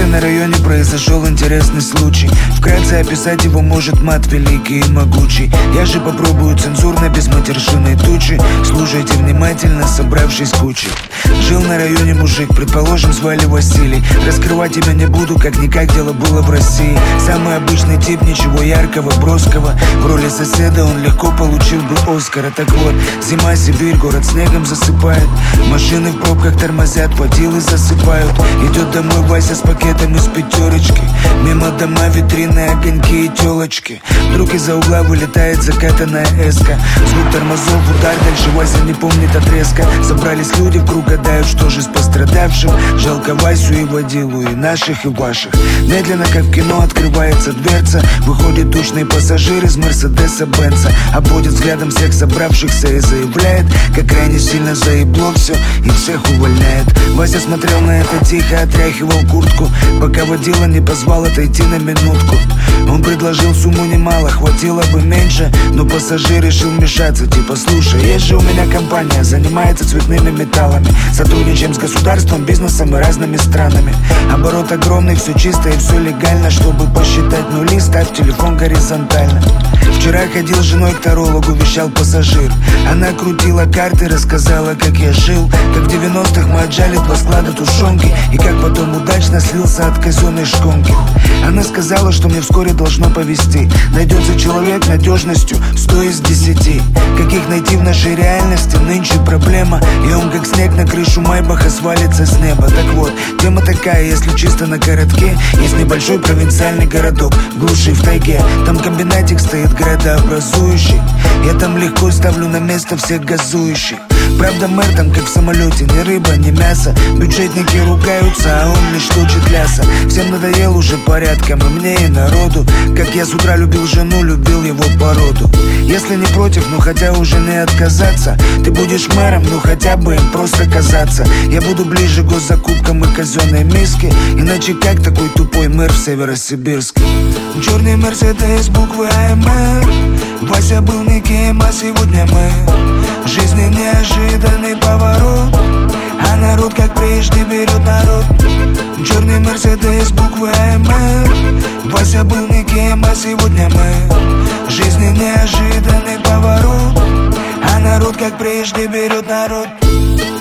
на районе произошел интересный случай. Вкратце описать его может мат великий и могучий. Я же попробую цензурно, без матершинной тучи. Слушайте внимательно, собравшись кучей. Жил на районе мужик, предположим, звали Василий. Раскрывать имя не буду, как-никак дело было в России. Самый обычный тип, ничего яркого, броского. В роли соседа он легко получил бы Оскара. Так вот, зима, Сибирь, город снегом засыпает. Машины в пробках тормозят, водилы засыпают. Идет домой Вася с пакетом из пятерочки. Мимо дома витрины, огоньки и телочки. Вдруг из-за угла вылетает закатанная эска. Звук тормозов, удар, дальше Вася не помнит отрезка. Собрались люди в круг, гадают, что же с пострадавшим. Жалко Васю и водилу, и наших, и ваших. Медленно, как в кино, открывается дверца. Выходит тучный пассажир из Мерседеса Бенца. Обводит взглядом всех собравшихся и заявляет, как крайне сильно заебло все и всех увольняет. Вася смотрел на это тихо, отряхивал куртку, пока водила не позвал отойти на минутку. Он предложил сумму немало, хватило бы меньше, но пассажир решил вмешаться. Типа, слушай, есть же у меня компания, занимается цветными металлами. Сотрудничаем с государством, бизнесом и разными странами. Оборот огромный, все чисто и все легально. Чтобы посчитать нули, ставь телефон горизонтально. Вчера ходил с женой к тарологу, вещал пассажир. Она крутила карты, рассказала, как я жил. Как в 90-х мы отжали 2 склада тушенки. И как потом удачно слился от казенной шконки. Она сказала, что мне вскоре должно повезти. Найдется человек надежностью 100 из 10. Каких найти в нашей реальности нынче проблема. И он как снег на крышу Майбаха свалится с неба. Так вот, тема такая, если чисто на коротке. Есть небольшой провинциальный городок в глуши, в тайге. Там комбинатик стоит градообразующий. Я там легко ставлю на место всех газующих. Правда, мэр там как в самолете, ни рыба, ни мясо. Бюджетники ругаются, а он лишь точит ляса. Всем надоел уже порядком, и мне, и народу. Как я с утра любил жену, любил его породу. Если не против, ну хотя уже не отказаться. Ты будешь мэром, ну хотя бы им просто казаться. Я буду ближе к госзакупкам и казенной миске. Иначе как такой тупой мэр в Северосибирске? Черный Мерседес, буквы АМР. Вася был никем, а сегодня мы. В жизни неожиданный поворот, а народ как прежде берет народ. Черный Мерседес, буквы АМР. Вася был никем, а сегодня мы. В жизни неожиданный поворот, а народ как прежде берет народ.